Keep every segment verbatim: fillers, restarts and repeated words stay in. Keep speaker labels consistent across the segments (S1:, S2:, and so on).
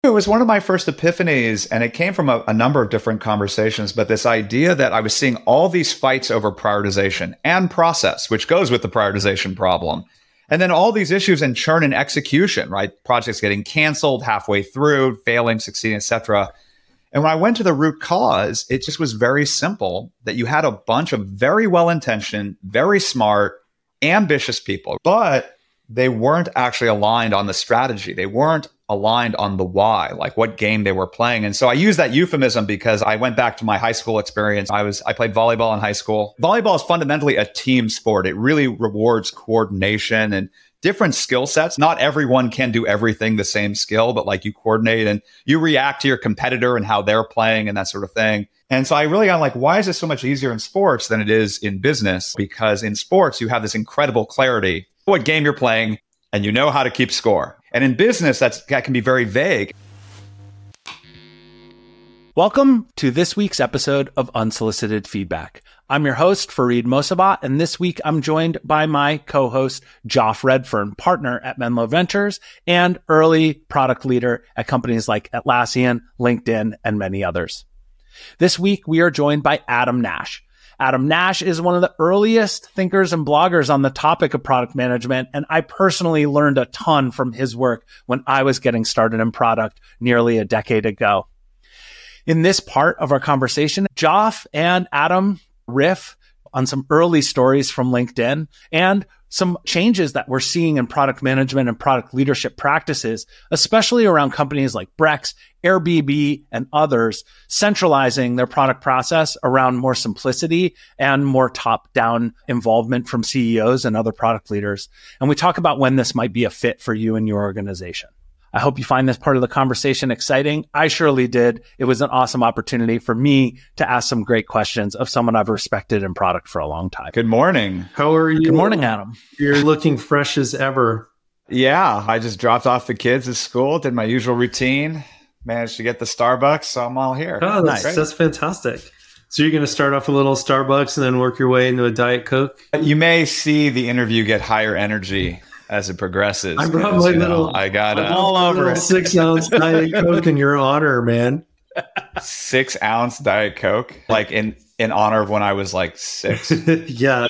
S1: It was one of my first epiphanies, and it came from a, a number of different conversations, but this idea that I was seeing all these fights over prioritization and process, which goes with the prioritization problem. And then all these issues in churn and execution, right? Projects getting canceled halfway through, failing, succeeding, et cetera. And when I went to the root cause, it just was very simple that you had a bunch of very well-intentioned, very smart, ambitious people, but they weren't actually aligned on the strategy. They weren't aligned on the why, like what game they were playing. And so I use that euphemism because I went back to my high school experience. I was I played volleyball in high school. Volleyball is fundamentally a team sport. It really rewards coordination and different skill sets. Not everyone can do everything the same skill, but like you coordinate and you react to your competitor and how they're playing and that sort of thing. And so I really got like, why is this so much easier in sports than it is in business? Because in sports, you have this incredible clarity, what game you're playing, and you know how to keep score. And in business, that's, that can be very vague.
S2: Welcome to this week's episode of Unsolicited Feedback. I'm your host, Fareed Mosabat, and this week I'm joined by my co-host, Joff Redfern, partner at Menlo Ventures and early product leader at companies like Atlassian, LinkedIn, and many others. This week, we are joined by Adam Nash. Adam Nash is one of the earliest thinkers and bloggers on the topic of product management, and I personally learned a ton from his work when I was getting started in product nearly a decade ago. In this part of our conversation, Joff and Adam riff on some early stories from LinkedIn and some changes that we're seeing in product management and product leadership practices, especially around companies like Brex, Airbnb, and others, centralizing their product process around more simplicity and more top-down involvement from C E Os and other product leaders. And we talk about when this might be a fit for you and your organization. I hope you find this part of the conversation exciting. I surely did. It was an awesome opportunity for me to ask some great questions of someone I've respected in product for a long time.
S1: Good morning.
S3: How are you?
S2: Good morning, Adam.
S3: You're looking fresh as ever.
S1: Yeah, I just dropped off the kids at school, did my usual routine, managed to get the Starbucks, so I'm all here.
S3: Oh, that's,
S1: nice.
S3: that's fantastic. So you're going to start off a little Starbucks and then work your way into a Diet Coke?
S1: You may see the interview get higher energy as it progresses.
S3: I brought my little,
S1: know, I got
S3: I'm
S2: all over it.
S3: six ounce Diet Coke in your honor, man.
S1: Six ounce Diet Coke, like in, in honor of when I was like six.
S3: Yeah,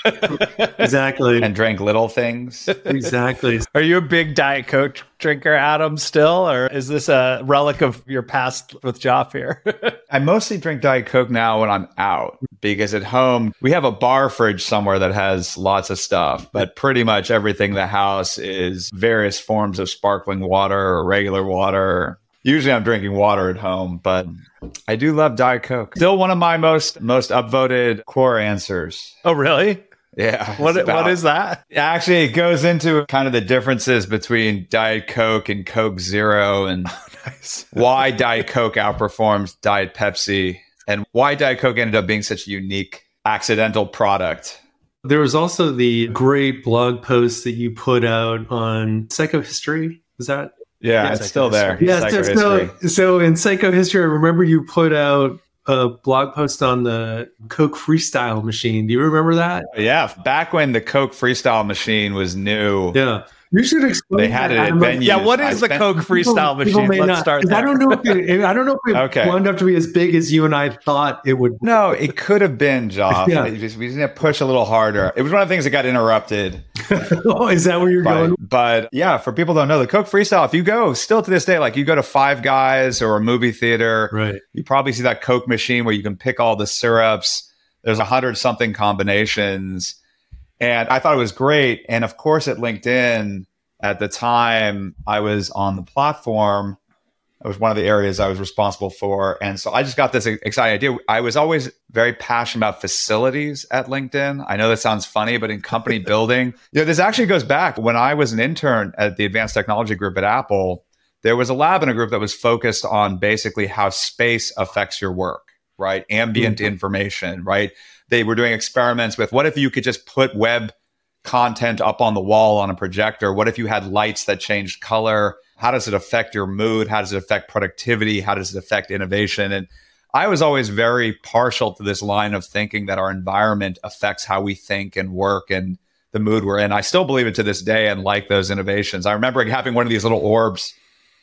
S3: exactly.
S1: And drank little things.
S3: Exactly.
S2: Are you a big Diet Coke drinker, Adam, still? Or is this a relic of your past with Joff here?
S1: I mostly drink Diet Coke now when I'm out, because at home, we have a bar fridge somewhere that has lots of stuff, but pretty much everything in the house is various forms of sparkling water or regular water. Usually I'm drinking water at home, but I do love Diet Coke. Still one of my most most upvoted core answers.
S2: Oh, really?
S1: Yeah.
S2: What
S1: about,
S2: What is that?
S1: Actually, it goes into kind of the differences between Diet Coke and Coke Zero and
S2: oh, nice.
S1: why Diet Coke outperforms Diet Pepsi and why Diet Coke ended up being such a unique accidental product.
S3: There was also the great blog post that you put out on psychohistory. Is that?
S1: Yeah,
S3: yeah,
S1: it's still there.
S3: Yeah, so, so, so in psychohistory, I remember you put out a blog post on the Coke Freestyle machine. Do you remember that?
S1: Yeah, back when the Coke Freestyle machine was new.
S3: Yeah. You should explain.
S1: They had
S3: that.
S1: it at venues.
S2: Yeah, what is
S1: I
S2: the
S1: spent,
S2: Coke Freestyle
S3: people,
S2: machine?
S3: people
S2: Let's
S3: not,
S2: start there.
S3: I don't know if it, I don't know if it
S1: Okay.
S3: wound up to be as big as you and I thought it would.
S1: No, it could have been, Joff.
S3: Yeah.
S1: We just, we just need to push a little harder. It was one of the things that got interrupted.
S3: Oh, is that where you're
S1: but,
S3: going?
S1: But yeah, for people who don't know, the Coke Freestyle, if you go still to this day, like you go to Five Guys or a movie theater,
S3: Right.
S1: you probably see that Coke machine where you can pick all the syrups. There's a hundred something combinations. And I thought it was great. And of course, at LinkedIn, at the time I was on the platform, it was one of the areas I was responsible for. And so I just got this exciting idea. I was always very passionate about facilities at LinkedIn. I know that sounds funny, but in company building, you know, this actually goes back when I was an intern at the Advanced Technology Group at Apple. There was a lab in a group that was focused on basically how space affects your work, right? Ambient mm-hmm. information, right? They were doing experiments with what if you could just put web content up on the wall on a projector? What if you had lights that changed color? How does it affect your mood? How does it affect productivity? How does it affect innovation? And I was always very partial to this line of thinking that our environment affects how we think and work and the mood we're in. I still believe it to this day and like those innovations. I remember having one of these little orbs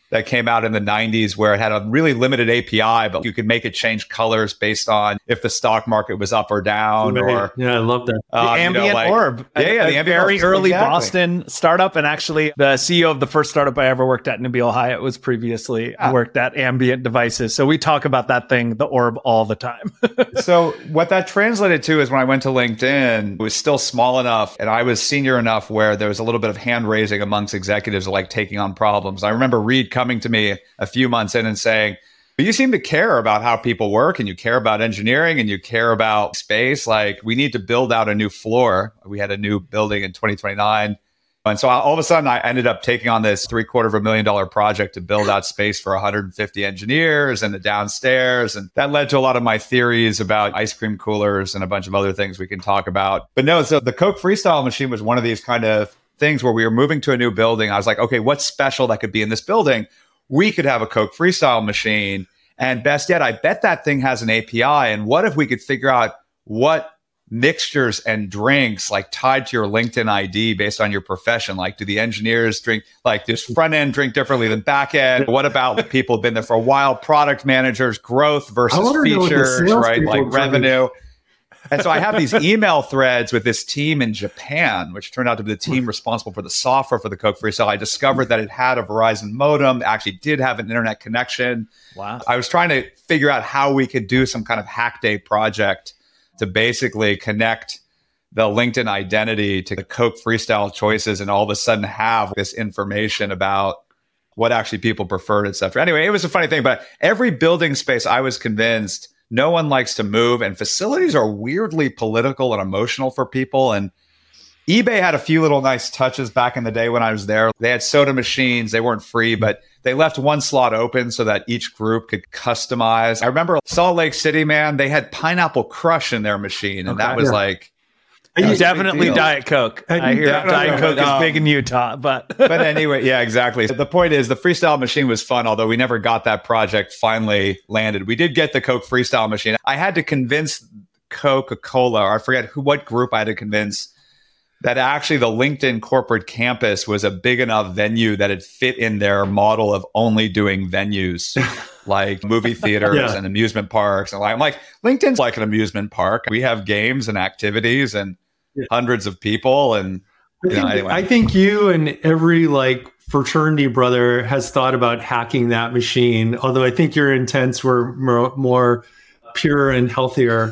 S1: that came out in the nineties where it had a really limited A P I, but you could make it change colors based on if the stock market was up or down.
S3: Right.
S1: Or
S3: yeah, I love that.
S2: The
S1: um,
S2: ambient
S1: you know, like,
S2: orb.
S1: Yeah, yeah,
S2: a,
S1: the
S2: a
S1: ambient
S2: very
S1: orb.
S2: early
S1: Exactly.
S2: Boston startup. And actually, the C E O of the first startup I ever worked at, Nabil Hyatt, was previously
S1: Yeah.
S2: worked at Ambient Devices. So we talk about that thing, the orb, all the time.
S1: So what that translated to is when I went to LinkedIn, it was still small enough and I was senior enough where there was a little bit of hand raising amongst executives like taking on problems. I remember Reed coming to me a few months in and saying, you seem to care about how people work and you care about engineering and you care about space. Like, we need to build out a new floor. We had a new building in twenty twenty-nine. And so all of a sudden I ended up taking on this three quarter of a million dollar project to build out space for one hundred fifty engineers and the downstairs. And that led to a lot of my theories about ice cream coolers and a bunch of other things we can talk about. But no, so the Coke Freestyle machine was one of these kind of things where we were moving to a new building. I was like, okay, what's special that could be in this building? We could have a Coke Freestyle machine. And best yet, I bet that thing has an A P I. And what if we could figure out what mixtures and drinks like tied to your LinkedIn I D based on your profession? Like, do the engineers drink, like, does front end drink differently than back end? What about people who've been there for a while? Product managers, growth versus features, right? Like revenue. And so I have these email threads with this team in Japan, which turned out to be the team responsible for the software for the Coke Freestyle. I discovered that it had a Verizon modem, actually did have an internet connection.
S2: Wow.
S1: I was trying to figure out how we could do some kind of hack day project to basically connect the LinkedIn identity to the Coke Freestyle choices and all of a sudden have this information about what actually people preferred, et cetera. Anyway, it was a funny thing, but every building space, I was convinced no one likes to move, and facilities are weirdly political and emotional for people. And eBay had a few little nice touches back in the day when I was there. They had soda machines. They weren't free, but they left one slot open so that each group could customize. I remember Salt Lake City, man, they had Pineapple Crush in their machine. And
S2: Okay.
S1: that was
S3: Yeah.
S1: like...
S2: You
S1: was a big
S2: definitely
S1: deal.
S2: Diet Coke. I hear
S1: Yeah, no,
S2: Diet
S1: no,
S2: Coke
S1: but,
S2: is
S1: um,
S2: big in Utah, but
S1: But anyway, yeah, exactly. The point is the freestyle machine was fun, although we never got that project finally landed. We did get the Coke freestyle machine. I had to convince Coca-Cola, or I forget who, what group I had to convince that actually the LinkedIn corporate campus was a big enough venue that it fit in their model of only doing venues like movie theaters
S3: Yeah.
S1: and amusement parks. And I'm like, LinkedIn's like an amusement park. We have games and activities and
S3: Yeah.
S1: hundreds of people. And
S3: I
S1: you know,
S3: think,
S1: anyway.
S3: I think you and every like fraternity brother has thought about hacking that machine. Although I think your intents were more, more pure and healthier.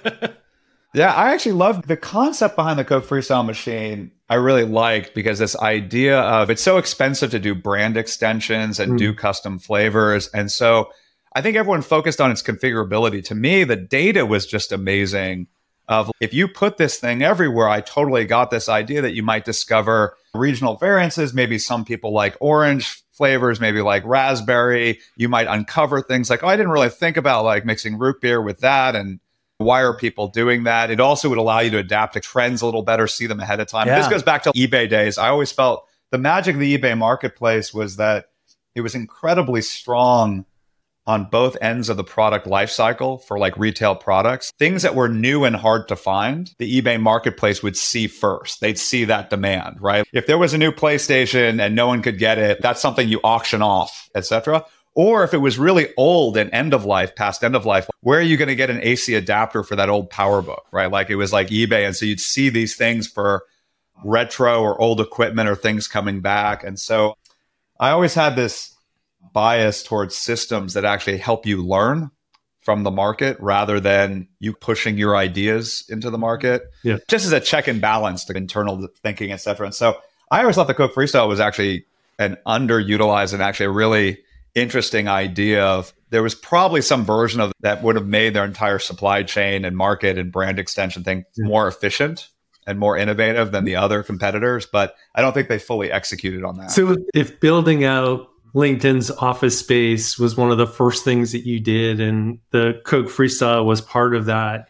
S1: Yeah, I actually love the concept behind the Coke Freestyle machine. I really liked because this idea of it's so expensive to do brand extensions and
S3: Mm.
S1: do custom flavors. And so I think everyone focused on its configurability. To me, the data was just amazing. Of if you put this thing everywhere, I totally got this idea that you might discover regional variances. Maybe some people like orange flavors, maybe like raspberry. You might uncover things like, oh, I didn't really think about like mixing root beer with that. And why are people doing that? It also would allow you to adapt to trends a little better, see them ahead of time.
S2: Yeah.
S1: This goes back to eBay days. I always felt the magic of the eBay marketplace was that it was incredibly strong on both ends of the product lifecycle for like retail products. Things that were new and hard to find, the eBay marketplace would see first. They'd see that demand, right? If there was a new PlayStation and no one could get it, that's something you auction off, et cetera. Or if it was really old and end of life, past end of life, where are you going to get an A C adapter for that old PowerBook, right? Like it was like eBay. And so you'd see these things for retro or old equipment or things coming back. And so I always had this bias towards systems that actually help you learn from the market rather than you pushing your ideas into the market.
S3: Yeah.
S1: Just as a check and balance to internal thinking, et cetera. And so I always thought the Coke Freestyle was actually an underutilized and actually a really interesting idea of there was probably some version of that would have made their entire supply chain and market and brand extension thing
S3: Yeah.
S1: more efficient and more innovative than the other competitors. But I don't think they fully executed on that.
S3: So if building out LinkedIn's office space was one of the first things that you did and the Coke Freestyle was part of that,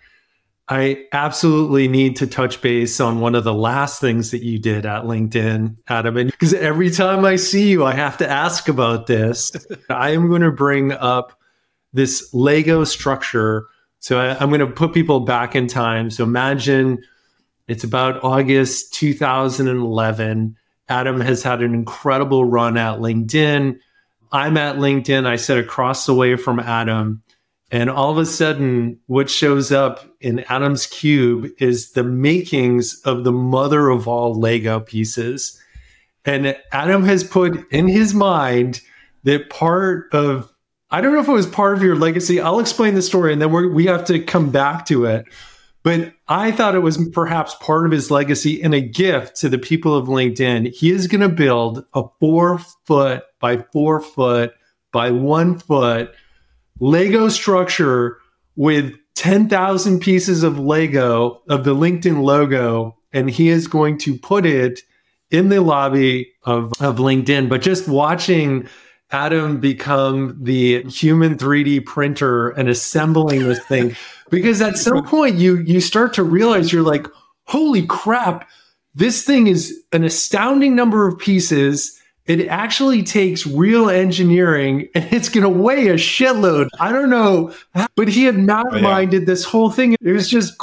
S3: I absolutely need to touch base on one of the last things that you did at LinkedIn, Adam. And because every time I see you, I have to ask about this. I am going to bring up this Lego structure. So I, I'm going to put people back in time. So imagine it's about August two thousand eleven. Adam has had an incredible run at LinkedIn. I'm at LinkedIn. I sit across the way from Adam. And all of a sudden, what shows up in Adam's cube is the makings of the mother of all Lego pieces. And Adam has put in his mind that part of, I don't know if it was part of your legacy. I'll explain the story and then we're, we have to come back to it. But I thought it was perhaps part of his legacy and a gift to the people of LinkedIn. He is going to build a four foot by four foot by one foot Lego structure with ten thousand pieces of Lego of the LinkedIn logo. And he is going to put it in the lobby of, of LinkedIn. But just watching Adam become the human three D printer and assembling this thing, because at some point you you start to realize you're like, holy crap, this thing is an astounding number of pieces. It actually takes real engineering and it's going to weigh a shitload. I don't know, but he had masterminded oh, yeah. this whole thing. It was just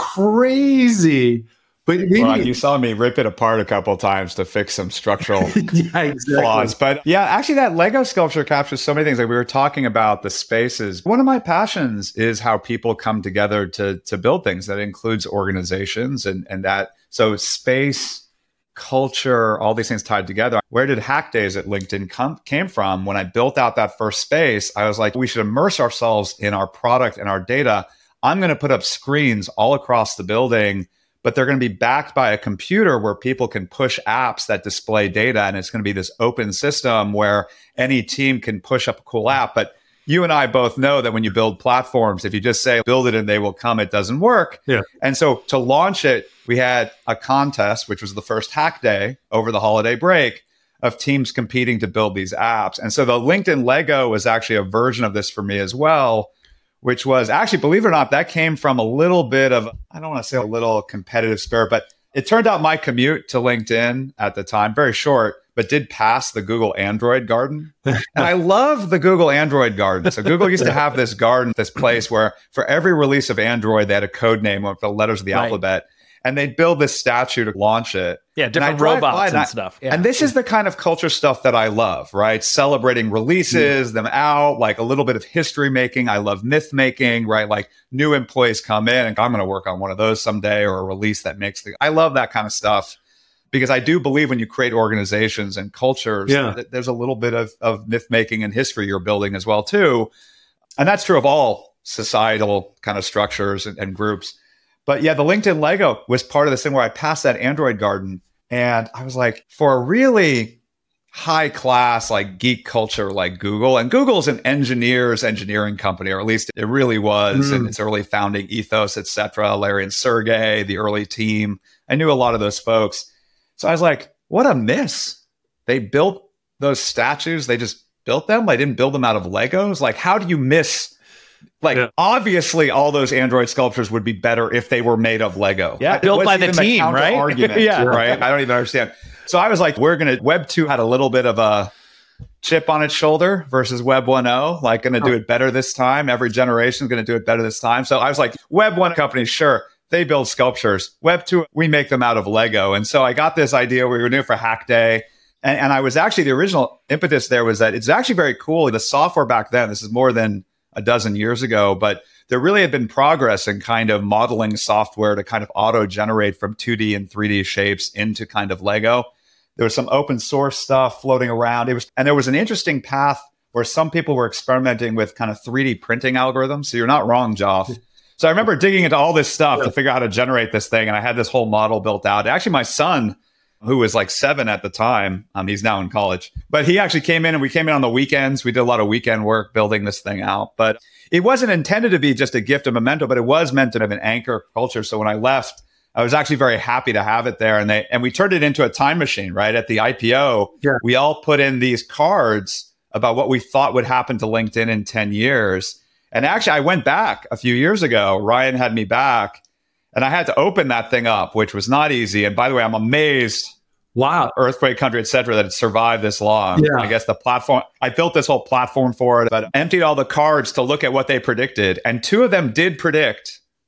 S3: crazy. But maybe,
S1: well, you saw me rip it apart a couple of times to fix some structural
S3: yeah, exactly.
S1: flaws. But yeah, actually that Lego sculpture captures so many things. Like we were talking about the spaces. One of my passions is how people come together to to build things. That includes organizations and, and that. So space, culture, all these things tied together. Where did Hack Days at LinkedIn come came from? When I built out that first space, I was like, we should immerse ourselves in our product and our data. I'm going to put up screens all across the building, but they're going to be backed by a computer where people can push apps that display data. And it's going to be this open system where any team can push up a cool app. But you and I both know that when you build platforms, if you just say, build it and they will come, it doesn't work.
S3: Yeah.
S1: And so to launch it, we had a contest, which was the first Hack Day over the holiday break, of teams competing to build these apps. And so the LinkedIn Lego was actually a version of this for me as well, which was actually, believe it or not, that came from a little bit of, I don't want to say a little competitive spirit, but it turned out my commute to LinkedIn at the time, very short, but did pass the Google Android garden. And I love the Google Android garden. So Google used to have this garden, this place where for every release of Android, they had a code name with the letters of the right. alphabet. And they'd build this statue to launch it.
S2: Yeah, different robots and, and I, stuff. Yeah.
S1: And this is the kind of culture stuff that I love, right? Celebrating releases, yeah. them out, like a little bit of history making. I love myth making, right? Like new employees come in and I'm going to work on one of those someday, or a release that makes the, I love that kind of stuff because I do believe when you create organizations and cultures,
S3: yeah.
S1: th- there's a little bit of, of myth making and history you're building as well too. And that's true of all societal kind of structures and, and groups. But yeah, the LinkedIn Lego was part of this thing where I passed that Android garden and I was like, for a really high class, like geek culture like Google, and Google's an engineers engineering company, or at least it really was mm. in its early founding ethos, et cetera. Larry and Sergey, the early team. I knew a lot of those folks. So I was like, what a miss. They built those statues. They just built them. They didn't build them out of Legos. Like, how do you miss? Like, yeah. obviously, all those Android sculptures would be better if they were made of Lego.
S2: Yeah, built by the team, the right?
S1: Argument,
S2: yeah,
S1: right. I don't even understand. So I was like, we're going to, Web two had a little bit of a chip on its shoulder versus Web one point oh, like going to do it better this time. Every generation is going to do it better this time. So I was like, Web one companies, sure, they build sculptures. Web two, we make them out of Lego. And so I got this idea we were doing for Hack Day. And, and I was actually, the original impetus there was that it's actually very cool. The software back then, this is more than a dozen years ago, but there really had been progress in kind of modeling software to kind of auto-generate from two D and three D shapes into kind of Lego. There was some open source stuff floating around. It was, and there was an interesting path where some people were experimenting with kind of three D printing algorithms. So you're not wrong, Joff. So I remember digging into all this stuff to figure out how to generate this thing. And I had this whole model built out. Actually, my son, who was like seven at the time, um, he's now in college, but he actually came in and we came in on the weekends. We did a lot of weekend work building this thing out, but it wasn't intended to be just a gift of memento, but it was meant to have an anchor culture. So when I left, I was actually very happy to have it there. And they, and we turned it into a time machine, right? At the I P O, yeah. we all put in these cards about what we thought would happen to LinkedIn in ten years. And actually I went back a few years ago, Ryan had me back, and I had to open that thing up, which was not easy. And by the way, I'm amazed,
S3: wow,
S1: earthquake country, et cetera, that it survived this long.
S3: Yeah.
S1: I guess the platform, I built this whole platform for it, but emptied all the cards to look at what they predicted. And two of them did predict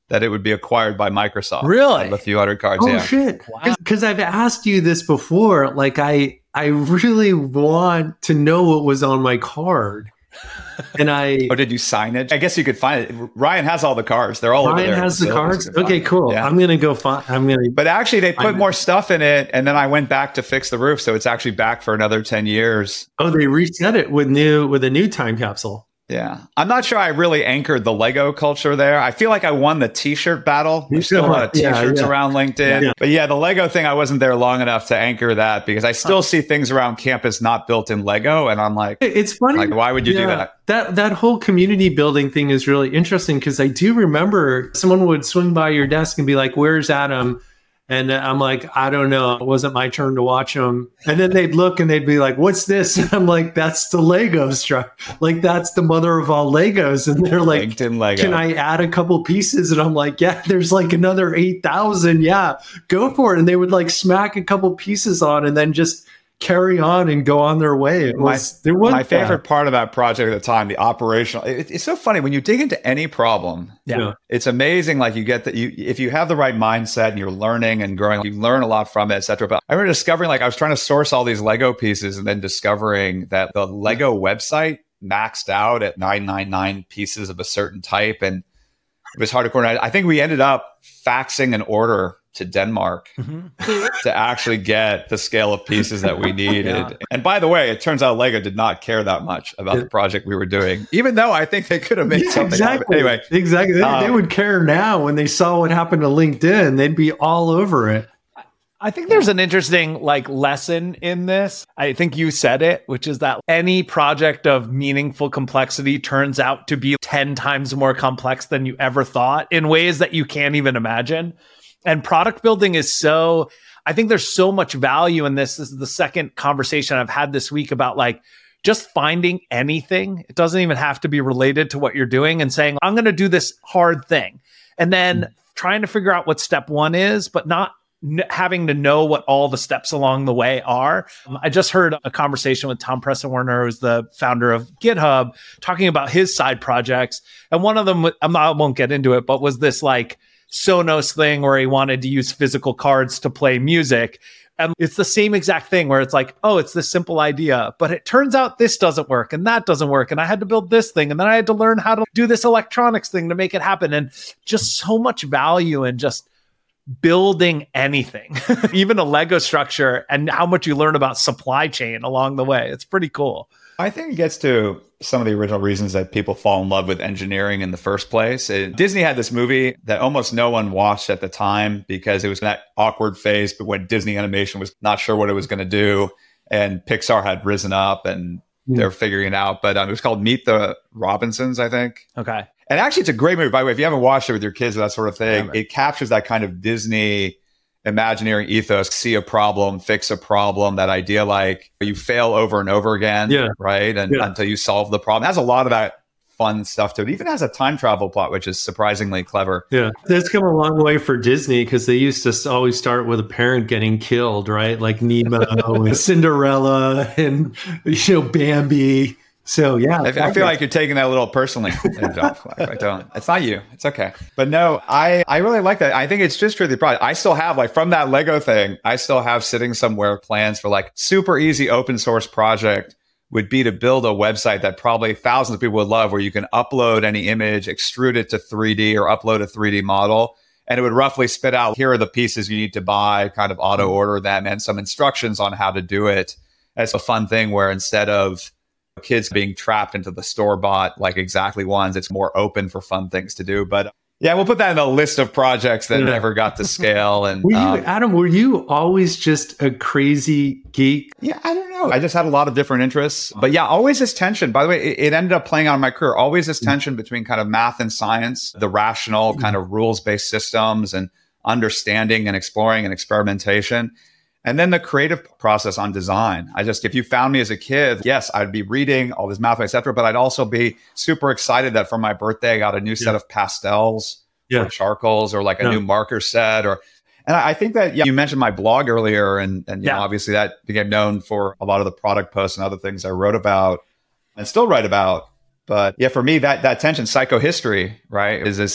S1: that it would be acquired by Microsoft.
S2: Really?
S1: A few hundred cards.
S3: Oh
S1: yeah.
S3: shit!
S2: Wow.
S3: Because I've asked you this before. Like I, I really want to know what was on my card, and I.
S1: Oh, did you sign it? I guess you could find it. Ryan has all the cards. They're all over
S3: Ryan
S1: there.
S3: has the
S1: So
S3: cards.
S1: you can
S3: Okay,
S1: find it.
S3: cool.
S1: Yeah.
S3: I'm gonna go find. I'm gonna.
S1: But actually, they put
S3: I'm-
S1: more stuff in it, and then I went back to fix the roof, so it's actually back for another ten years.
S3: Oh, they reset it with new with a new time capsule.
S1: Yeah, I'm not sure I really anchored the Lego culture there. I feel like I won the T-shirt battle. There's still a lot of
S3: Yeah,
S1: T-shirts
S3: yeah.
S1: around LinkedIn,
S3: Yeah.
S1: but yeah, the Lego thing, I wasn't there long enough to anchor that because I still see things around campus not built in Lego, and I'm like,
S3: It's funny.
S1: like, why would you do
S3: Yeah,
S1: that?
S3: That that whole community building thing is really interesting because I do remember someone would swing by your desk and be like, "Where's Adam?" And I'm like, "I don't know. It wasn't my turn to watch him." And then they'd look and they'd be like, "What's this?" And I'm like, "That's the Lego struck. Like that's the mother of all Legos." And they're like,
S1: LinkedIn Lego.
S3: "Can I add a couple pieces?" And I'm like, "Yeah, there's like another eight thousand. Yeah, go for it." And they would like smack a couple pieces on and then just carry on and go on their way. It was, there was
S1: My
S3: that.
S1: favorite part of that project at the time, the operational. It, it's so funny when you dig into any problem.
S2: Yeah.
S3: Yeah.
S1: It's amazing. Like you get that you, if you have the right mindset and you're learning and growing, you learn a lot from it, et cetera. But I remember discovering, like I was trying to source all these Lego pieces and then discovering that the Lego website maxed out at nine ninety-nine pieces of a certain type. And it was hard to coordinate. I think we ended up faxing an order to Denmark to actually get the scale of pieces that we needed.
S2: Yeah.
S1: And by the way, it turns out Lego did not care that much about the project we were doing, even though I think they could have made
S3: Yeah,
S1: something out of it.
S3: exactly.
S1: Anyway,
S3: exactly. They,
S1: um,
S3: they would care now when they saw what happened to LinkedIn. They'd be all over it.
S2: I think there's an interesting like lesson in this. I think you said it, which is that any project of meaningful complexity turns out to be ten times more complex than you ever thought in ways that you can't even imagine. And product building is so, I think there's so much value in this. This is the second conversation I've had this week about like just finding anything. It doesn't even have to be related to what you're doing and saying, I'm going to do this hard thing. And then mm. trying to figure out what step one is, but not n- having to know what all the steps along the way are. Um, I just heard a conversation with Tom Preston-Werner, who's the founder of GitHub, talking about his side projects. And one of them, I'm not, I won't get into it, but was this like Sonos thing where he wanted to use physical cards to play music. And it's the same exact thing where it's like, oh, it's this simple idea, but it turns out this doesn't work and that doesn't work. And I had to build this thing. And then I had to learn how to do this electronics thing to make it happen. And just so much value in just building anything, even a Lego structure, and how much you learn about supply chain along the way. It's pretty cool.
S1: I think it gets to some of the original reasons that people fall in love with engineering in the first place. It, Disney had this movie that almost no one watched at the time because it was that awkward phase, but when Disney Animation was not sure what it was going to do, and Pixar had risen up and mm. they're figuring it out. But um, it was called Meet the Robinsons, I think.
S2: Okay.
S1: And actually, it's a great movie. By the way, if you haven't watched it with your kids or that sort of thing,
S2: yeah,
S1: it captures that kind of Disney Imagineering ethos. See a problem, fix a problem. That idea, like you fail over and over again,
S3: yeah.
S1: right? And
S3: yeah.
S1: until you solve the problem, it has a lot of that fun stuff to it. Even has a time travel plot, which is surprisingly clever.
S3: Yeah, that's come a long way for Disney because they used to always start with a parent getting killed, right? Like Nemo and Cinderella and you know Bambi. So yeah,
S1: I, I feel like you're taking that a little personally. I don't. It's not you. It's okay. But no, I, I really like that. I think it's just truly product. I still have like from that Lego thing, I still have sitting somewhere plans for like super easy open source project would be to build a website that probably thousands of people would love where you can upload any image, extrude it to three D or upload a three D model. And it would roughly spit out, here are the pieces you need to buy, kind of auto order them and some instructions on how to do it. It's a fun thing where instead of kids being trapped into the store-bought, like exactly ones, it's more open for fun things to do. But yeah, we'll put that in a list of projects that
S3: yeah.
S1: never got to scale. And
S3: were you,
S1: um,
S3: Adam, were you always just a crazy geek?
S1: Yeah, I don't know. I just had a lot of different interests. But yeah, always this tension. By the way, it, it ended up playing out in my career. Always this tension between kind of math and science, the rational kind of rules-based systems and understanding and exploring and experimentation. And then the creative process on design. I just, if you found me as a kid, yes, I'd be reading all this math, et cetera, but I'd also be super excited that for my birthday, I got a new set
S3: yeah.
S1: of pastels
S3: yeah.
S1: or charcoals or like a
S3: yeah.
S1: new marker set. Or, and I think that, yeah, you mentioned my blog earlier, and, and you
S2: yeah.
S1: know, obviously that became known for a lot of the product posts and other things I wrote about and still write about. But yeah, for me, that, that tension, psychohistory, right, is this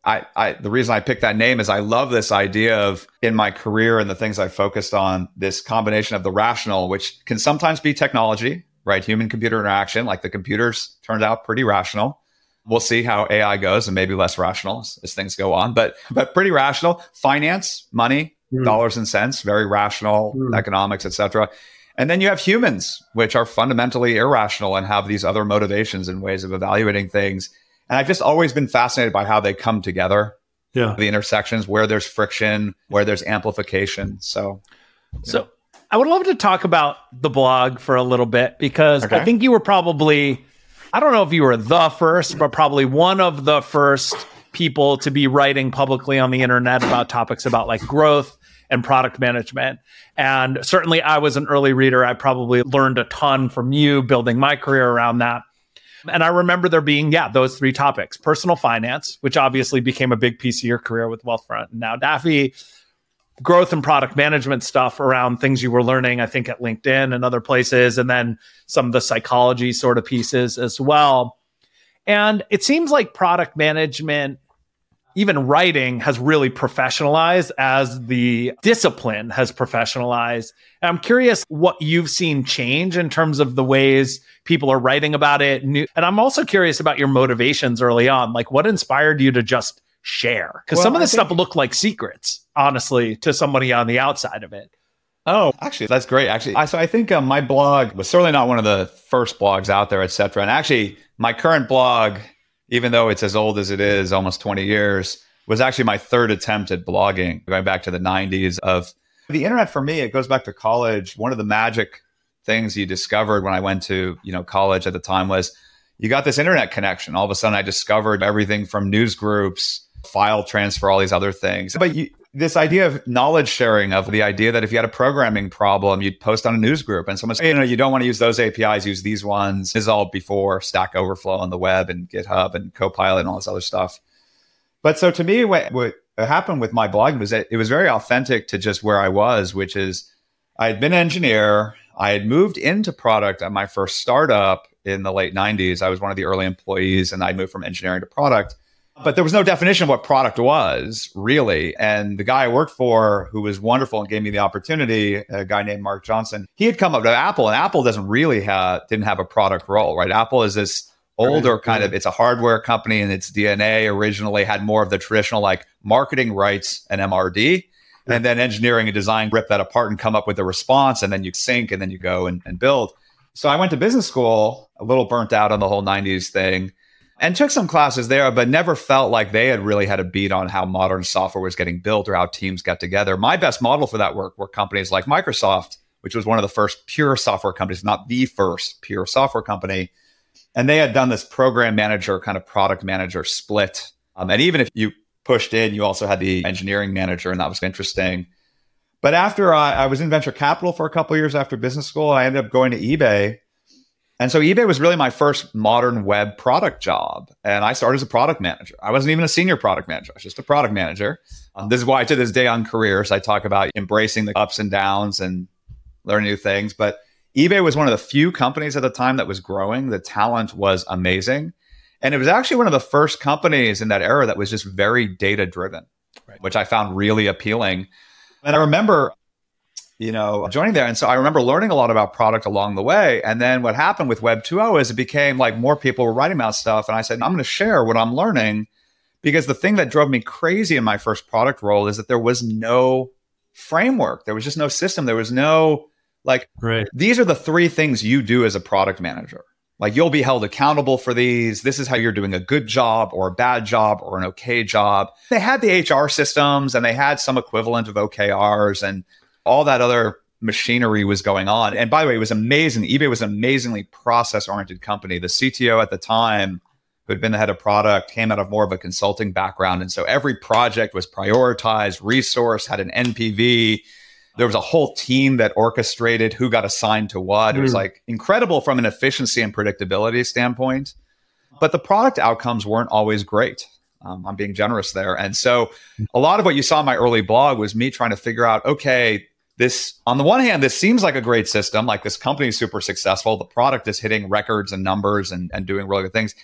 S1: I, I, the reason I picked that name is I love this idea of in my career and the things I focused on, this combination of the rational, which can sometimes be technology, right? Human computer interaction, like the computers turned out pretty rational. We'll see how A I goes and maybe less rational as, as things go on, but, but pretty rational. Finance, money, mm. dollars and cents, very rational, mm. economics, et cetera. And then you have humans, which are fundamentally irrational and have these other motivations and ways of evaluating things. And I've just always been fascinated by how they come together. Yeah. The intersections, where there's friction, where there's amplification. So,
S2: so know. I would love to talk about the blog for a little bit, because okay. I think you were probably, I don't know if you were the first, but probably one of the first people to be writing publicly on the internet about topics about like growth and product management. And certainly I was an early reader. I probably learned a ton from you building my career around that. And I remember there being, yeah, those three topics: personal finance, which obviously became a big piece of your career with Wealthfront and now Daffy; growth and product management stuff around things you were learning, I think, at LinkedIn and other places, and then some of the psychology sort of pieces as well. And it seems like product management, even writing, has really professionalized as the discipline has professionalized. And I'm curious what you've seen change in terms of the ways people are writing about it. And I'm also curious about your motivations early on. Like, what inspired you to just share? Because well, some of this think... stuff looked like secrets, honestly, to somebody on the outside of it.
S1: Oh, actually, that's great. Actually, I, so I think um, my blog was certainly not one of the first blogs out there, et cetera. And actually, my current blog, even though it's as old as it is, almost twenty years, was actually my third attempt at blogging, going back to the nineties. Of the internet, for me, it goes back to college. One of the magic things you discovered when I went to, you know, college at the time was you got this internet connection. All of a sudden, I discovered everything from news groups, file transfer, all these other things. But you, this idea of knowledge sharing, of the idea that if you had a programming problem, you'd post on a news group and someone said, hey, you know, you don't want to use those A P Is, use these ones. This is all before Stack Overflow on the web and GitHub and Copilot and all this other stuff. But so to me, what, what happened with my blog was that it was very authentic to just where I was, which is I had been an engineer. I had moved into product at my first startup in the late nineties. I was one of the early employees, and I moved from engineering to product. But there was no definition of what product was, really. And the guy I worked for, who was wonderful and gave me the opportunity, a guy named Mark Johnson, he had come up to Apple, and Apple doesn't really have, didn't have a product role, right? Apple is this older kind of, it's a hardware company, and its D N A originally had more of the traditional like marketing rights and M R D. And then engineering and design rip that apart and come up with a response, and then you sync, and then you go and, and build. So I went to business school, a little burnt out on the whole nineties thing, and took some classes there, but never felt like they had really had a beat on how modern software was getting built or how teams got together. My best model for that work were companies like Microsoft, which was one of the first pure software companies, not the first pure software company. And they had done this program manager, kind of product manager split. Um, and even if you pushed in, you also had the engineering manager, and that was interesting. But after I, I was in venture capital for a couple of years after business school, I ended up going to eBay. And so eBay was really my first modern web product job. And I started as a product manager. I wasn't even a senior product manager. I was just a product manager. Um, this is why to this day on careers, I talk about embracing the ups and downs and learning new things. But eBay was one of the few companies at the time that was growing. The talent was amazing. And it was actually one of the first companies in that era that was just very data driven, right, which I found really appealing. And I remember, you know, joining there. And so I remember learning a lot about product along the way. And then what happened with Web two point oh is it became like more people were writing about stuff. And I said, I'm going to share what I'm learning, because the thing that drove me crazy in my first product role is that there was no framework. There was just no system. There was no like, right. These are the three things you do as a product manager. Like, you'll be held accountable for these. This is how you're doing a good job or a bad job or an okay job. They had the H R systems, and they had some equivalent of O K Rs, and all that other machinery was going on. And by the way, it was amazing. eBay was an amazingly process-oriented company. The C T O at the time, who had been the head of product, came out of more of a consulting background. And so every project was prioritized, resourced, had an N P V. There was a whole team that orchestrated who got assigned to what. Mm. It was like incredible from an efficiency and predictability standpoint. But the product outcomes weren't always great. Um, I'm being generous there. And so a lot of what you saw in my early blog was me trying to figure out, okay, this, on the one hand, this seems like a great system. Like, this company is super successful. The product is hitting records and numbers and, and doing really good things.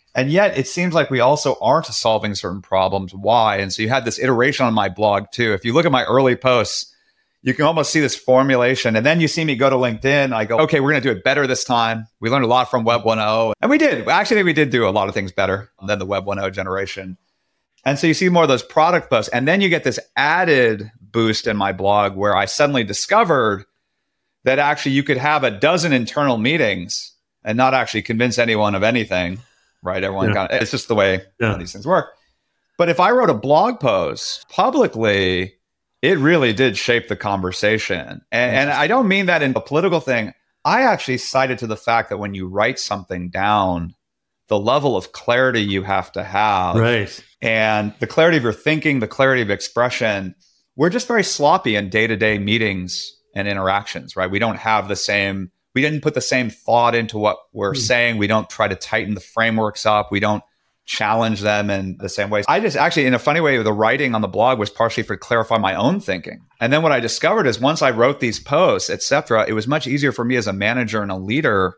S1: And yet it seems like we also aren't solving certain problems. Why? And so you had this iteration on my blog too. If you look at my early posts, you can almost see this formulation. And then you see me go to LinkedIn. I go, okay, we're going to do it better this time. We learned a lot from Web one point oh. And we did. Actually, we did do a lot of things better than the Web one point oh generation. And so you see more of those product posts. And then you get this added boost in my blog where I suddenly discovered that actually you could have a dozen internal meetings and not actually convince anyone of anything, right? Everyone
S3: yeah.
S1: kind of, it's just the way
S3: yeah.
S1: these things work. But if I wrote a blog post publicly, it really did shape the conversation. And, and I don't mean that in a political thing. I actually cited to the fact that when you write something down, the level of clarity you have to have,
S3: right,
S1: and the clarity of your thinking, the clarity of expression, we're just very sloppy in day-to-day meetings and interactions, right? We don't have the same, we didn't put the same thought into what we're mm. saying. We don't try to tighten the frameworks up. We don't challenge them in the same ways. I just actually, in a funny way, the writing on the blog was partially for clarify my own thinking. And then what I discovered is once I wrote these posts, et cetera, it was much easier for me as a manager and a leader,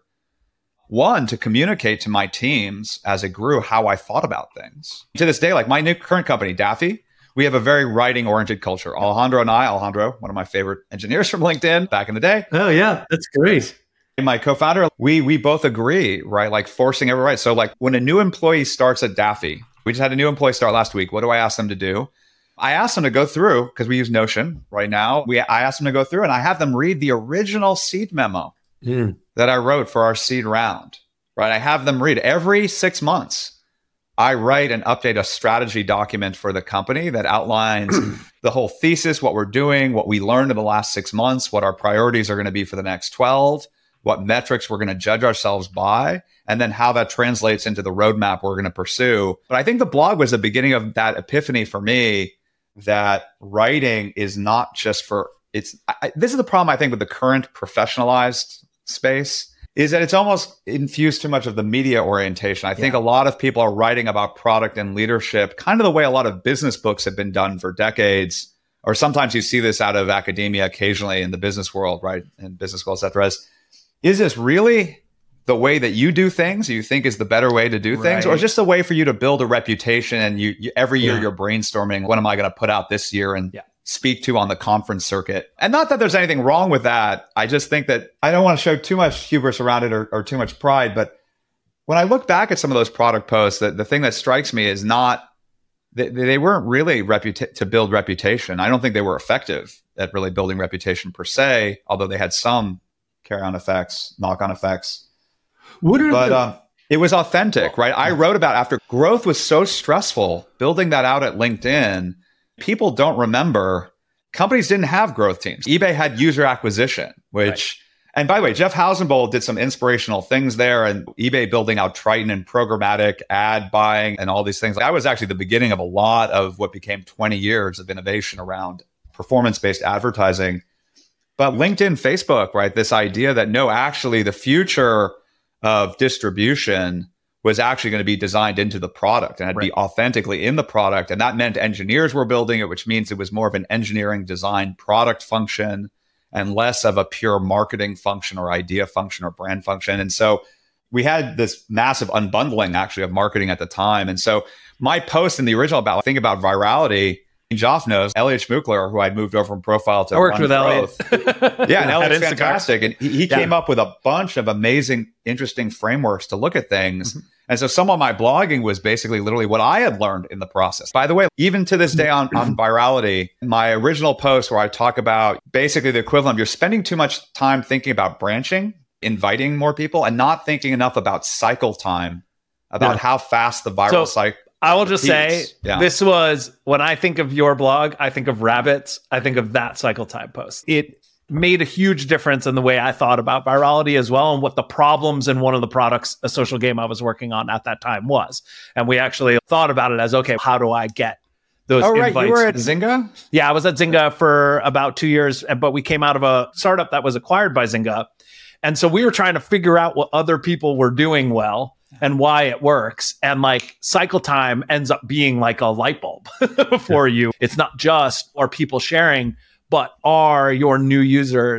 S1: one, to communicate to my teams as it grew how I thought about things. To this day, like my new current company, Daffy, we have a very writing-oriented culture. Alejandro and I, Alejandro, one of my favorite engineers from LinkedIn back in the day.
S3: Oh, yeah, that's great.
S1: My co-founder, we we both agree, right? Like forcing every right. So like when a new employee starts at Daffy, we just had a new employee start last week. What do I ask them to do? I asked them to go through, because we use Notion right now. We I asked them to go through and I have them read the original seed memo mm. that I wrote for our seed round, right? I have them read every six months. I write and update a strategy document for the company that outlines the whole thesis, what we're doing, what we learned in the last six months, what our priorities are going to be for the next twelve, what metrics we're going to judge ourselves by, and then how that translates into the roadmap we're going to pursue. But I think the blog was the beginning of that epiphany for me that writing is not just for, it's, I, this is the problem I think with the current professionalized space, is that it's almost infused too much of the media orientation. I think yeah. a lot of people are writing about product and leadership, kind of the way a lot of business books have been done for decades, or sometimes you see this out of academia occasionally in the business world, right? In business school, et cetera. Is, is this really the way that you do things, you think is the better way to do right. things, or just a way for you to build a reputation and you, you every year yeah. you're brainstorming, what am I going to put out this year and yeah. speak to on the conference circuit? And not that there's anything wrong with that. I just think that I don't want to show too much hubris around it or, or too much pride. But when I look back at some of those product posts, the, the thing that strikes me is not, they, they weren't really reputa- to build reputation. I don't think they were effective at really building reputation per se, although they had some carry-on effects, knock-on effects. What are but the- um, it was authentic, right? I wrote about after growth was so stressful, building that out at LinkedIn, people don't remember companies didn't have growth teams. eBay had user acquisition, which, right. and by the way, Jeff Hausenbold did some inspirational things there, and eBay building out Triton and programmatic ad buying and all these things. That was actually the beginning of a lot of what became twenty years of innovation around performance-based advertising. But LinkedIn, Facebook, right? This idea that no, actually the future of distribution was actually going to be designed into the product and had right. to be authentically in the product. And that meant engineers were building it, which means it was more of an engineering design product function and less of a pure marketing function or idea function or brand function. And so we had this massive unbundling actually of marketing at the time. And so my post in the original about think about virality, Joff knows Elliot Schmuckler, who I'd moved over from Profile to
S2: I worked
S1: Run
S2: with
S1: Growth. Elliot. Yeah, and Elliot's fantastic. And he, he
S2: yeah.
S1: came up with a bunch of amazing, interesting frameworks to look at things. Mm-hmm. And so some of my blogging was basically literally what I had learned in the process. By the way, even to this day on, on virality, my original post where I talk about basically the equivalent of you're spending too much time thinking about branching, inviting more people, and not thinking enough about cycle time, about yeah. how fast the viral
S2: so,
S1: cycle.
S2: I will just
S1: Peace.
S2: say, yeah. this was, when I think of your blog, I think of rabbits. I think of that cycle time post. It made a huge difference in the way I thought about virality as well, and what the problems in one of the products, a social game I was working on at that time was. And we actually thought about it as, okay, how do I get those
S1: oh,
S2: invites?
S1: Right. You were at Zynga?
S2: Yeah, I was at Zynga for about two years, but we came out of a startup that was acquired by Zynga. And so we were trying to figure out what other people were doing well and why it works. And like cycle time ends up being like a light bulb for you. It's not just are people sharing, but are your new users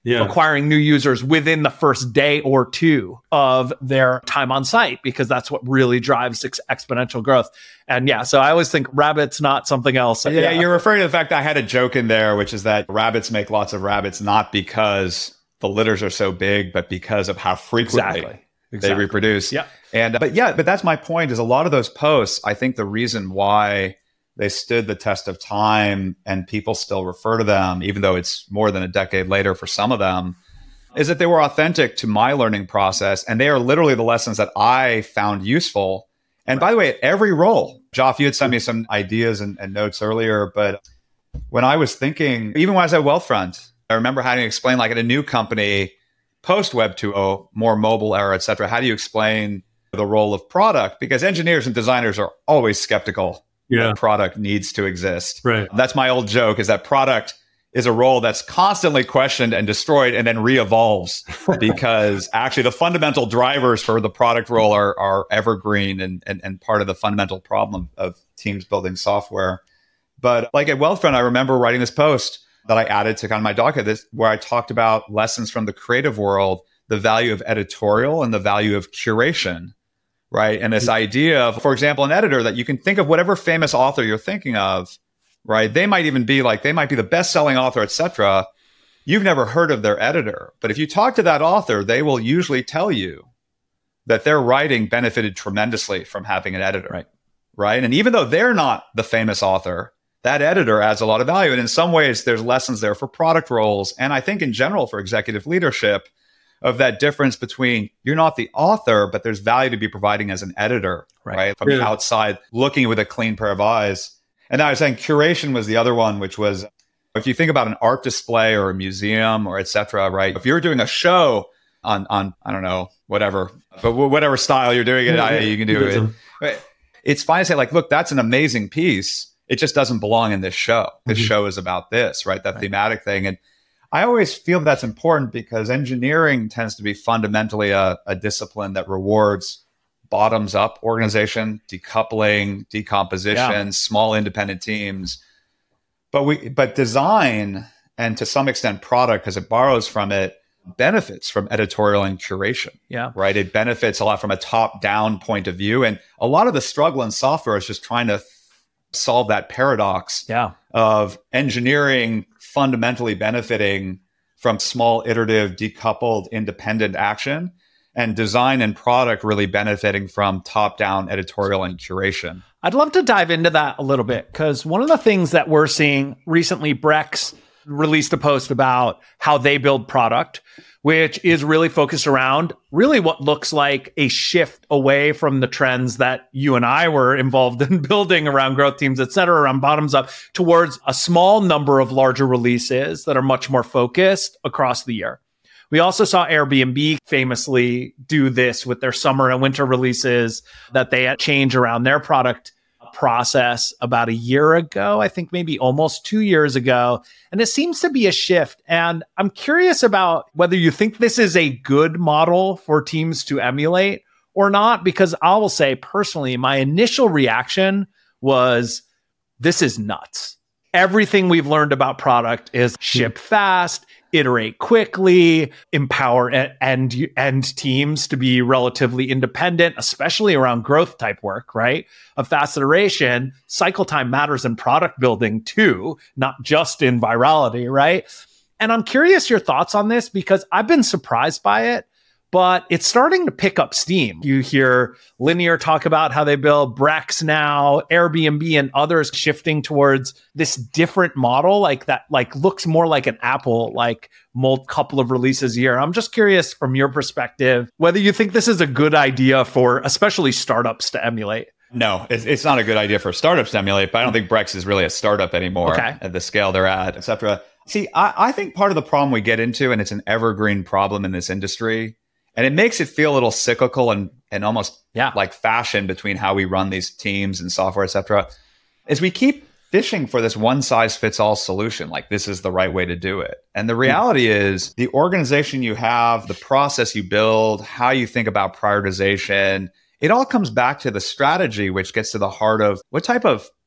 S3: yeah.
S2: acquiring new users within the first day or two of their time on site, because that's what really drives ex- exponential growth. And yeah, so I always think rabbits, not something else.
S1: Yeah,
S2: yeah,
S1: you're referring to the fact that I had a joke in there, which is that rabbits make lots of rabbits, not because the litters are so big, but because of how frequently
S2: Exactly.
S1: they
S2: Exactly.
S1: reproduce.
S2: Yeah.
S1: And, but yeah, but that's my point, is a lot of those posts, I think the reason why they stood the test of time and people still refer to them, even though it's more than a decade later for some of them, is that they were authentic to my learning process. And they are literally the lessons that I found useful. And by the way, at every role, Joff, you had sent me some ideas and, and notes earlier, but when I was thinking, even when I was at Wealthfront, I remember having to explain, like at a new company, post Web two point oh, more mobile era, et cetera, how do you explain the role of product? Because engineers and designers are always skeptical
S3: Yeah.
S1: that product needs to exist.
S3: Right.
S1: That's my old joke, is that product is a role that's constantly questioned and destroyed and then re-evolves because actually the fundamental drivers for the product role are, are evergreen and, and, and part of the fundamental problem of teams building software. But like at Wealthfront, I remember writing this post that I added to kind of my docket, this, where I talked about lessons from the creative world, the value of editorial and the value of curation, right? And this idea of, for example, an editor that you can think of whatever famous author you're thinking of, right? They might even be like, they might be the best-selling author, et cetera. You've never heard of their editor. But if you talk to that author, they will usually tell you that their writing benefited tremendously from having an editor,
S2: Right.
S1: right? And even though they're not the famous author, that editor adds a lot of value. And in some ways, there's lessons there for product roles. And I think in general for executive leadership, of that difference between you're not the author, but there's value to be providing as an editor, right?
S2: Right.
S1: From
S3: Yeah.
S1: the outside, looking with a clean pair of eyes. And I was saying curation was the other one, which was, if you think about an art display or a museum or et cetera, right? If you're doing a show on, on I don't know, whatever, but whatever style you're doing it, I, you can do it. But it's fine to say, like, look, that's an amazing piece. It just doesn't belong in this show. This
S3: Mhm.
S1: show is about this, right? That
S2: Right.
S1: thematic thing. And I always feel that's important because engineering tends to be fundamentally a, a discipline that rewards bottoms up organization, decoupling, decomposition,
S2: Yeah.
S1: small independent teams. But we, but design and to some extent product, because it borrows from it, benefits from editorial and curation,
S2: Yeah.
S1: right? It benefits a lot from a top down point of view. And a lot of the struggle in software is just trying to solve that paradox
S2: Yeah.
S1: of engineering fundamentally benefiting from small, iterative, decoupled, independent action, and design and product really benefiting from top-down editorial and curation.
S2: I'd love to dive into that a little bit, because one of the things that we're seeing recently, Brex released a post about how they build product, which is really focused around really what looks like a shift away from the trends that you and I were involved in building around growth teams, et cetera, around bottoms up, towards a small number of larger releases that are much more focused across the year. We also saw Airbnb famously do this with their summer and winter releases, that they had change around their product process about a year ago, I think maybe almost two years ago. And it seems to be a shift. And I'm curious about whether you think this is a good model for teams to emulate or not, because I will say personally, my initial reaction was, this is nuts. Everything we've learned about product is ship fast, iterate quickly, empower end, end teams to be relatively independent, especially around growth type work, right? A fast iteration, cycle time matters in product building too, not just in virality, right? And I'm curious your thoughts on this, because I've been surprised by it, but it's starting to pick up steam. You hear Linear talk about how they build Brex now, Airbnb and others shifting towards this different model, like that, like looks more like an Apple, like multiple couple of releases a year. I'm just curious from your perspective, whether you think this is a good idea for especially startups to emulate.
S1: No, it's, it's not a good idea for startups to emulate, but I don't think Brex is really a startup anymore
S2: Okay.
S1: at the scale they're at, et cetera. See, I, I think part of the problem we get into, and it's an evergreen problem in this industry, and it makes it feel a little cyclical and, and almost
S2: Yeah.
S1: like fashion between how we run these teams and software, et cetera, is we keep fishing for this one size fits all solution. Like, this is the right way to do it. And the reality is the organization you have, the process you build, how you think about prioritization, it all comes back to the strategy, which gets to the heart of what type of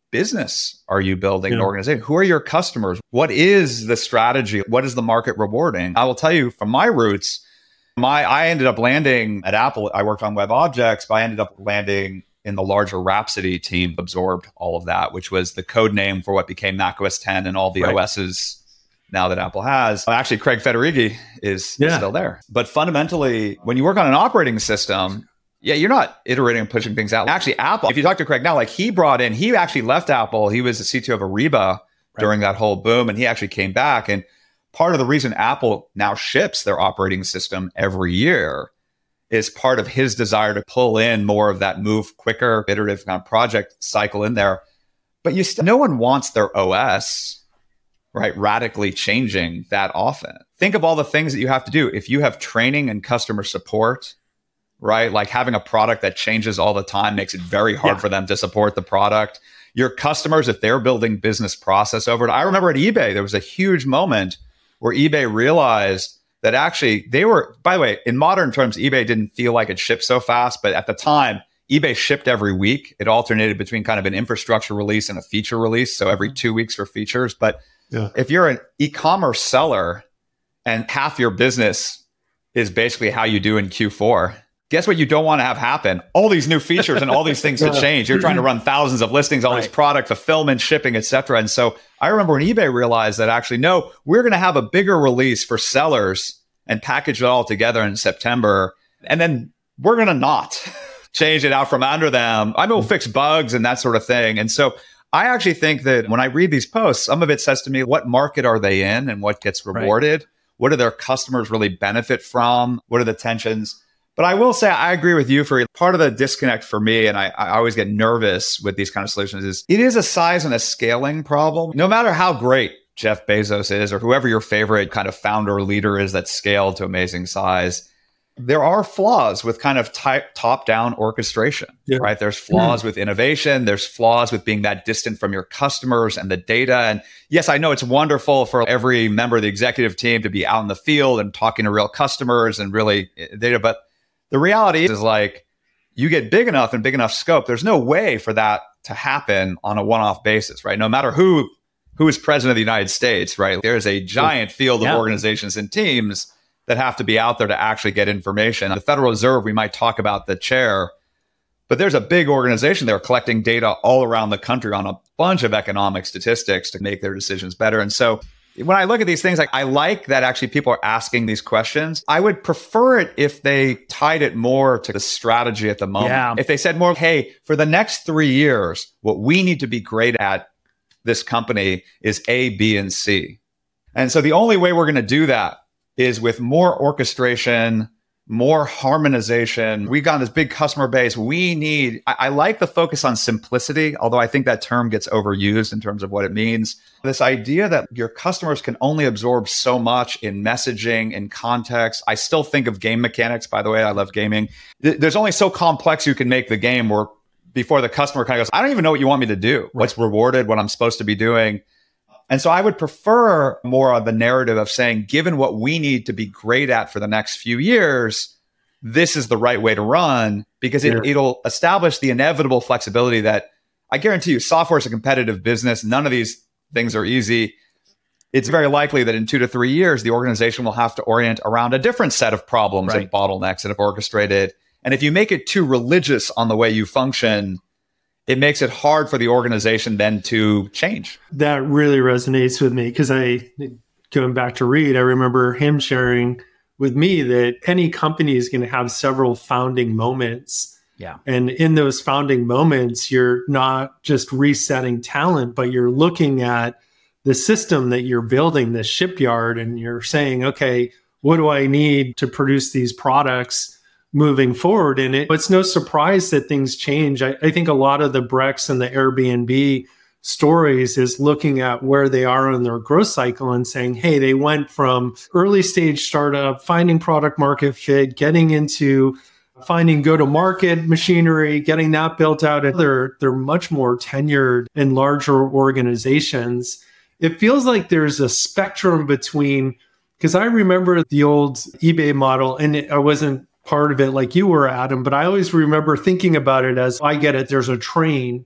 S1: business are you building
S3: Yeah.
S1: an organization? Who are your customers? What is the strategy? What is the market rewarding? I will tell you from my roots, my I ended up landing at Apple. I worked on WebObjects, but I ended up landing in the larger Rhapsody team, absorbed all of that, which was the code name for what became macOS ten and all the
S3: Right.
S1: O Ss now that Apple has. Actually, Craig Federighi is
S3: Yeah.
S1: still there. But fundamentally, when you work on an operating system, yeah, you're not iterating and pushing things out. Actually, Apple, if you talk to Craig now, like he brought in, he actually left Apple. He was the C T O of Ariba during that whole boom, and he actually came back. And part of the reason Apple now ships their operating system every year is part of his desire to pull in more of that move quicker, iterative kind of project cycle in there. But you st- no one wants their O S, right, radically changing that often. Think of all the things that you have to do. If you have training and customer support, right, like having a product that changes all the time makes it very hard
S3: Yeah.
S1: for them to support the product. Your customers, if they're building business process over it. I remember at eBay, there was a huge moment where eBay realized that actually they were, by the way, in modern terms, eBay didn't feel like it shipped so fast, but at the time, eBay shipped every week. It alternated between kind of an infrastructure release and a feature release. So every two weeks for features. But
S3: Yeah.
S1: if you're an e-commerce seller and half your business is basically how you do in Q four, guess what you don't want to have happen? All these new features and all these things to change. You're trying to run thousands of listings, all this
S3: Right.
S1: product, fulfillment, shipping, et cetera. And so I remember when eBay realized that actually, no, we're going to have a bigger release for sellers and package it all together in September. And then we're going to not change it out from under them. I mean, we'll fix bugs and that sort of thing. And so I actually think that when I read these posts, some of it says to me, what market are they in and what gets rewarded? Right. What do their customers really benefit from? What are the tensions? But I will say, I agree with you for part of the disconnect for me, and I, I always get nervous with these kind of solutions, is it is a size and a scaling problem. No matter how great Jeff Bezos is or whoever your favorite kind of founder or leader is that scaled to amazing size, there are flaws with kind of type, top-down orchestration, yeah. right? There's flaws mm-hmm. with innovation. There's flaws with being that distant from your customers and the data. And yes, I know it's wonderful for every member of the executive team to be out in the field and talking to real customers and really data, but the reality is, is like you get big enough and big enough scope, there's no way for that to happen on a one-off basis, right? No matter who who is president of the United States, right? There's a giant field of yeah. organizations and teams that have to be out there to actually get information. The Federal Reserve, we might talk about the chair, but there's a big organization there collecting data all around the country on a bunch of economic statistics to make their decisions better. And so when I look at these things, like I like that actually people are asking these questions. I would prefer it if they tied it more to the strategy at the moment.
S2: Yeah.
S1: If they said more, hey, for the next three years, what we need to be great at this company is A, B, and C. And so the only way we're going to do that is with more orchestration, more harmonization. We've got this big customer base. We need, I, I like the focus on simplicity, although I think that term gets overused in terms of what it means. This idea that your customers can only absorb so much in messaging, in context. I still think of game mechanics, by the way. I love gaming. Th- there's only so complex you can make the game where before the customer kind of goes, I don't even know what you want me to do. Right. What's rewarded, what I'm supposed to be doing. And so I would prefer more of the narrative of saying, given what we need to be great at for the next few years, this is the right way to run because it, yeah. it'll establish the inevitable flexibility that I guarantee you, software is a competitive business. None of these things are easy. It's very likely that in two to three years, the organization will have to orient around a different set of problems right. and bottlenecks that have orchestrated. And if you make it too religious on the way you function, it makes it hard for the organization then to change.
S3: That really resonates with me because I, going back to Reed, I remember him sharing with me that any company is going to have several founding moments.
S2: Yeah.
S3: And in those founding moments, you're not just resetting talent, but you're looking at the system that you're building, the shipyard, and you're saying, okay, what do I need to produce these products moving forward? And it, it's no surprise that things change. I, I think a lot of the Brex and the Airbnb stories is looking at where they are in their growth cycle and saying, hey, they went from early stage startup, finding product market fit, getting into finding go-to-market machinery, getting that built out. And they're, they're much more tenured in larger organizations. It feels like there's a spectrum between, because I remember the old eBay model, and it, I wasn't part of it like you were, Adam, but I always remember thinking about it as, I get it, there's a train,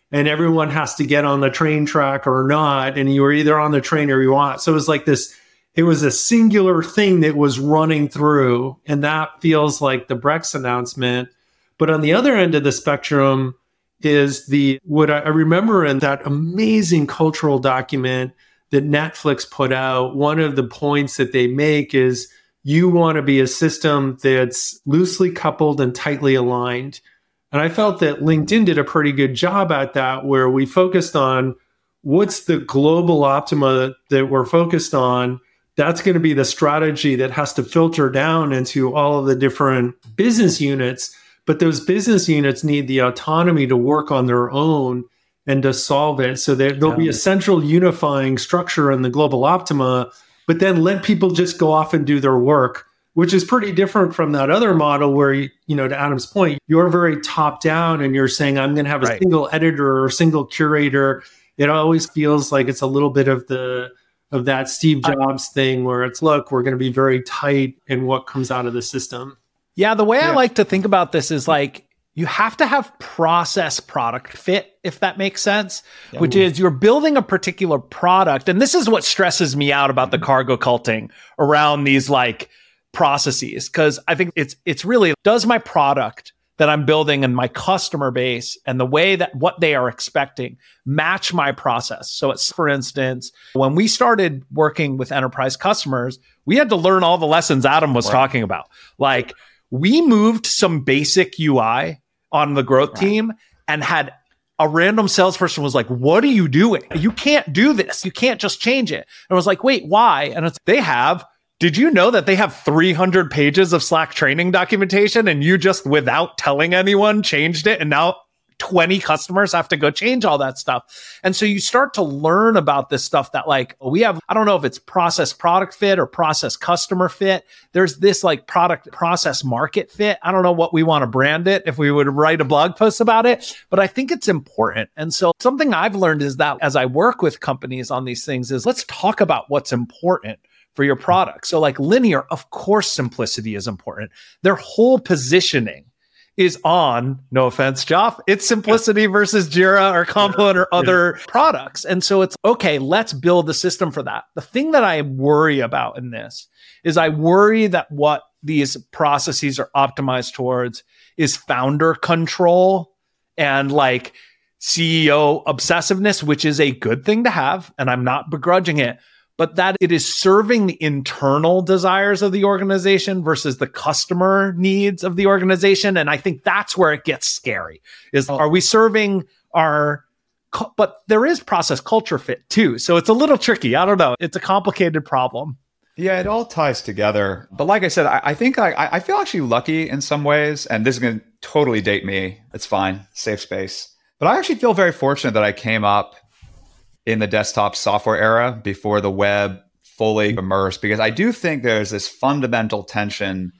S3: and everyone has to get on the train track or not. And you were either on the train or you aren't. So it was like this, it was a singular thing that was running through. And that feels like the Brex announcement. But on the other end of the spectrum is the, what I remember in that amazing cultural document that Netflix put out, one of the points that they make is you want to be a system that's loosely coupled and tightly aligned. And I felt that LinkedIn did a pretty good job at that, where we focused on what's the global optima that we're focused on. That's going to be the strategy that has to filter down into all of the different business units. But those business units need the autonomy to work on their own and to solve it. So there, there'll yeah. be a central unifying structure in the global optima, but then let people just go off and do their work, which is pretty different from that other model where, you, you know, to Adam's point, you're very top down and you're saying, I'm going to have a right. single editor or a single curator. It always feels like it's a little bit of the of that Steve Jobs I, thing where it's, look, we're going to be very tight in what comes out of the system.
S2: Yeah, the way
S3: yeah.
S2: I like to think about this is like, you have to have process product fit, if that makes sense, yeah. which is you're building a particular product. And this is what stresses me out about the cargo culting around these like processes. Cause I think it's, it's really, does my product that I'm building and my customer base and the way that what they are expecting match my process? So it's, for instance, when we started working with enterprise customers, we had to learn all the lessons Adam was right. talking about. Like we moved some basic U I on the growth right. team and had a random salesperson was like, what are you doing? You can't do this. You can't just change it. And I was like, wait, why? And it's, they have, did you know that they have three hundred pages of Slack training documentation and you just without telling anyone changed it? And now twenty customers have to go change all that stuff. And so you start to learn about this stuff that like we have, I don't know if it's process product fit or process customer fit. There's this like product process market fit. I don't know what we want to brand it if we would write a blog post about it, but I think it's important. And so something I've learned is that as I work with companies on these things is let's talk about what's important for your product. So like Linear, of course, simplicity is important. Their whole positioning is on, no offense, Joff, it's simplicity versus Jira or Confluent or other yeah. products. And so it's, okay, let's build a system for that. The thing that I worry about in this is I worry that what these processes are optimized towards is founder control and like C E O obsessiveness, which is a good thing to have, and I'm not begrudging it, but that it is serving the internal desires of the organization versus the customer needs of the organization. And I think that's where it gets scary is, are we serving our, but there is process culture fit too. So it's a little tricky. I don't know. It's a complicated problem.
S1: Yeah, it all ties together. But like I said, I, I think I, I feel actually lucky in some ways, and this is going to totally date me. It's fine, safe space. But I actually feel very fortunate that I came up in the desktop software era before the web fully immersed, because I do think there's this fundamental tension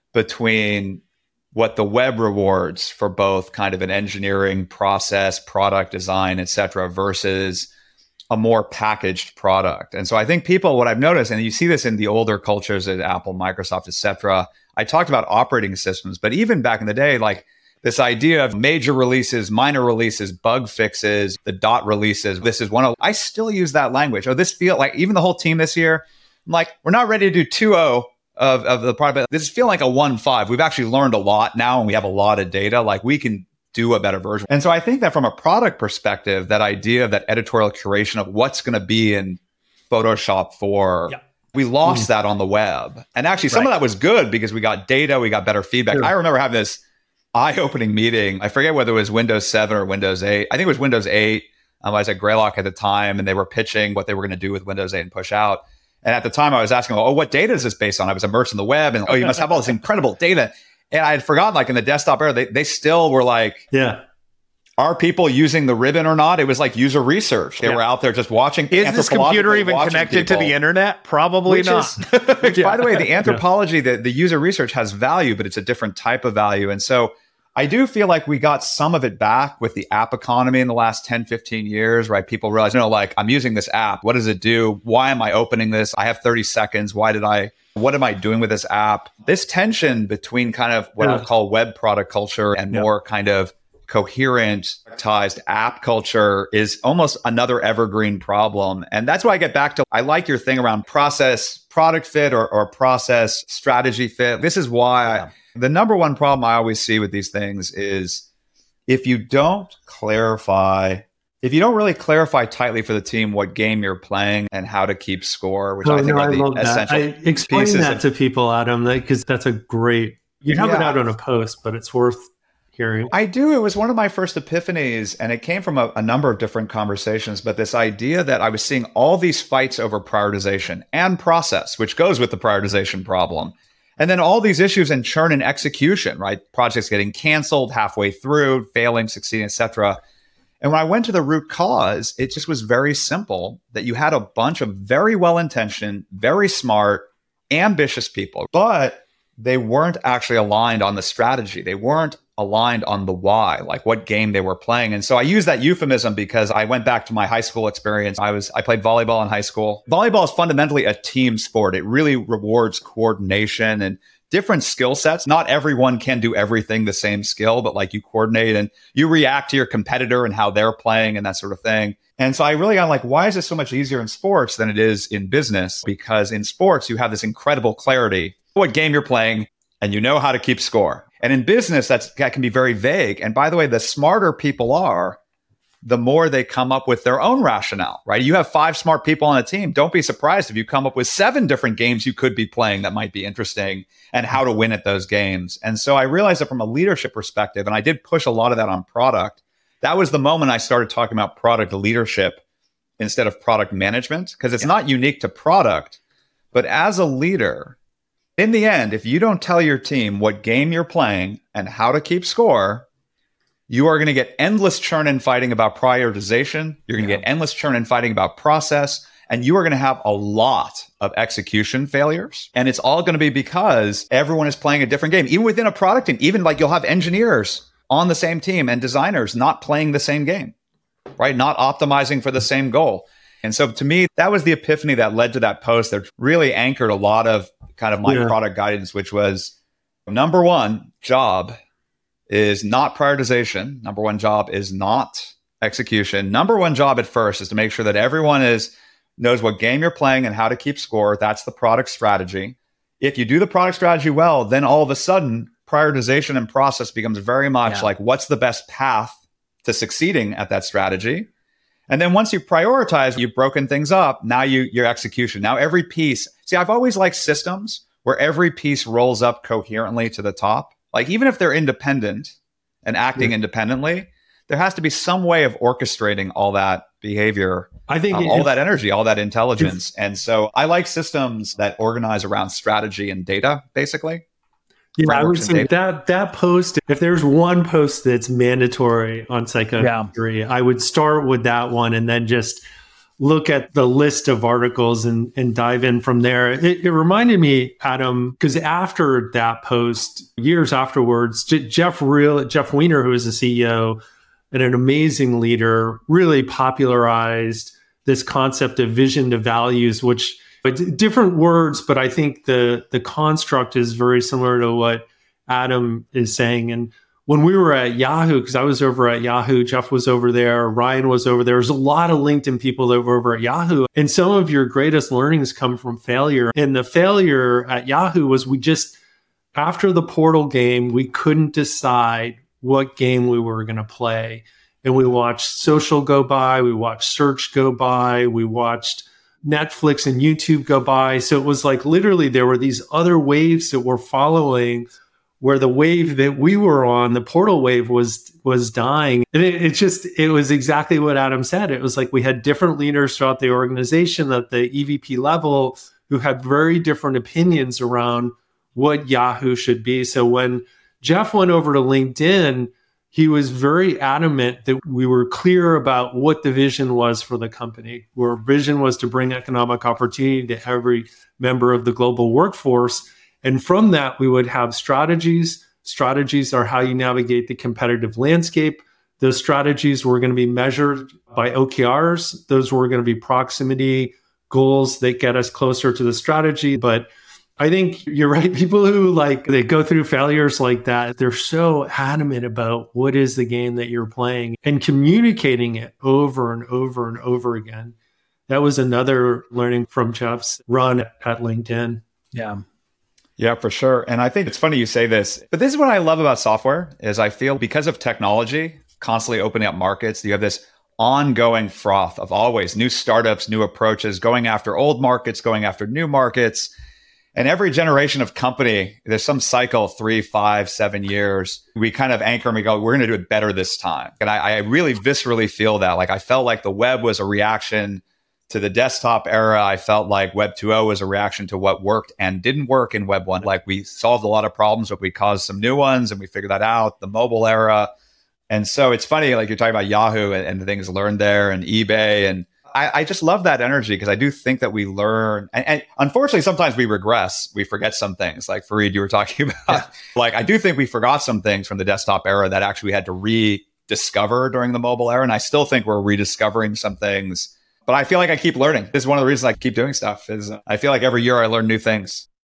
S1: between what the web rewards for both kind of an engineering process, product design, et cetera, versus a more packaged product. And so I think people, what I've noticed, and you see this in the older cultures at Apple, Microsoft, et cetera, I talked about operating systems, but even back in the day, like this idea of major releases, minor releases, bug fixes, the dot releases. This is one of, I still use that language. Oh, this feel like even the whole team this year, I'm like, we're not ready to do two point oh of, of the product, but this is feel like a one point five. We've actually learned a lot now and we have a lot of data. Like we can do a better version. And so I think that from a product perspective, that idea of that editorial curation of what's going to be in Photoshop for, yeah. we lost mm. that on the web. And actually some right. of that was good because we got data, we got better feedback. Sure. I remember having this eye-opening meeting. I forget whether it was Windows seven or Windows eight. I think it was Windows eight. Um, I was at Greylock at the time, and they were pitching what they were going to do with Windows eight and push out. And at the time, I was asking, oh, what data is this based on? I was immersed in the web, and oh, you must have all this incredible data. And I had forgotten, like in the desktop era, they they still were like,
S3: yeah,
S1: are people using the ribbon or not? It was like user research. They yeah. were out there just watching.
S2: Is this computer even connected people. to the internet? Probably
S1: which
S2: not.
S1: Is, which, yeah. by the way, the anthropology, yeah. the, the user research has value, but it's a different type of value. And so I do feel like we got some of it back with the app economy in the last ten, fifteen years, right? People realize, you know, like I'm using this app. What does it do? Why am I opening this? I have thirty seconds. Why did I, what am I doing with this app? This tension between kind of what yeah. I would call web product culture and yeah. more kind of coherent, productized app culture is almost another evergreen problem. And that's why I get back to, I like your thing around process, product fit or, or process strategy fit. This is why I, the number one problem I always see with these things is if you don't clarify, if you don't really clarify tightly for the team what game you're playing and how to keep score, which
S3: oh,
S1: I think
S3: no,
S1: are
S3: I
S1: the
S3: love
S1: essential
S3: that. I explain
S1: pieces
S3: that
S1: of,
S3: to people, Adam, because that's a great, you have
S1: Yeah.
S3: it out on a post, but it's worth hearing.
S1: I do. It was one of my first epiphanies, and it came from a, a number of different conversations. But this idea that I was seeing all these fights over prioritization and process, which goes with the prioritization problem. And then all these issues in churn and execution, right? Projects getting canceled halfway through, failing, succeeding, et cetera. And when I went to the root cause, it just was very simple that you had a bunch of very well-intentioned, very smart, ambitious people, but they weren't actually aligned on the strategy. They weren't aligned on the why, like what game they were playing. And so I use that euphemism because I went back to my high school experience. I was I played volleyball in high school. Volleyball is fundamentally a team sport. It really rewards coordination and different skill sets. Not everyone can do everything the same skill, but like you coordinate and you react to your competitor and how they're playing and that sort of thing. And so I really got like, why is it so much easier in sports than it is in business? Because in sports, you have this incredible clarity, what game you're playing, and you know how to keep score. And in business, that's, that can be very vague. And by the way, the smarter people are, the more they come up with their own rationale, right? You have five smart people on a team. Don't be surprised if you come up with seven different games you could be playing that might be interesting and how to win at those games. And so I realized that from a leadership perspective, and I did push a lot of that on product. That was the moment I started talking about product leadership instead of product management, because it's not unique to product. But as a leader, in the end, if you don't tell your team what game you're playing and how to keep score, you are going to get endless churn and fighting about prioritization. You're going to yeah. get endless churn and fighting about process. And you are going to have a lot of execution failures. And it's all going to be because everyone is playing a different game. Even within a product team, even like you'll have engineers on the same team and designers not playing the same game, right? Not optimizing for the same goal. And so to me, that was the epiphany that led to that post that really anchored a lot of kind of my yeah. product guidance, which was number one job is not prioritization. Number one job is not execution. Number one job at first is to make sure that everyone is knows what game you're playing and how to keep score. That's the product strategy. If you do the product strategy well, then all of a sudden prioritization and process becomes very much yeah. like what's the best path to succeeding at that strategy. And then once you prioritize, you've broken things up. Now you your execution. Now every piece. See, I've always liked systems where every piece rolls up coherently to the top. Like even if they're independent and acting yeah. independently, there has to be some way of orchestrating all that behavior,
S3: I think
S1: um,
S3: it,
S1: all that energy, all that intelligence. And so I like systems that organize around strategy and data, basically.
S3: Yeah, I would say that that post, if there's one post that's mandatory on Psychofactory, yeah. I would start with that one and then just look at the list of articles and, and dive in from there. It, it reminded me, Adam, because after that post, years afterwards, J- Jeff Real, Jeff Weiner, who is the C E O and an amazing leader, really popularized this concept of vision to values, which but different words, but I think the the construct is very similar to what Adam is saying. And when we were at Yahoo, because I was over at Yahoo, Jeff was over there, Ryan was over there. There's a lot of LinkedIn people that were over at Yahoo. And some of your greatest learnings come from failure. And the failure at Yahoo was we just, after the Portal game, we couldn't decide what game we were going to play. And we watched social go by, we watched search go by, we watched Netflix and YouTube go by. So it was like literally there were these other waves that were following where the wave that we were on, the Portal wave, was was dying. And it, it just, it was exactly what Adam said. It was like we had different leaders throughout the organization at the E V P level who had very different opinions around what Yahoo should be. So when Jeff went over to LinkedIn, he was very adamant that we were clear about what the vision was for the company. Our vision was to bring economic opportunity to every member of the global workforce. And from that, we would have strategies. Strategies are how you navigate the competitive landscape. Those strategies were going to be measured by O K Rs. Those were going to be proximity goals that get us closer to the strategy. But I think you're right. People who like, they go through failures like that, they're so adamant about what is the game that you're playing and communicating it over and over and over again. That was another learning from Jeff's run at LinkedIn.
S2: Yeah.
S1: Yeah, for sure. And I think it's funny you say this, but this is what I love about software is I feel because of technology constantly opening up markets, you have this ongoing froth of always new startups, new approaches, going after old markets, going after new markets. And every generation of company, there's some cycle, three, five, seven years, we kind of anchor and we go, we're going to do it better this time. And I, I really viscerally feel that. Like I felt like the web was a reaction to the desktop era. I felt like Web two point oh was a reaction to what worked and didn't work in Web one. Like we solved a lot of problems, but we caused some new ones and we figured that out, the mobile era. And so it's funny, like you're talking about Yahoo and, and the things learned there and eBay. And I, I just love that energy because I do think that we learn. And, and unfortunately, sometimes we regress. We forget some things. Like Fareed, you were talking about. Yeah. Like I do think we forgot some things from the desktop era that actually we had to rediscover during the mobile era. And I still think we're rediscovering some things. But I feel like I keep learning. This is one of the reasons I keep doing stuff is I feel like every year I learn new things.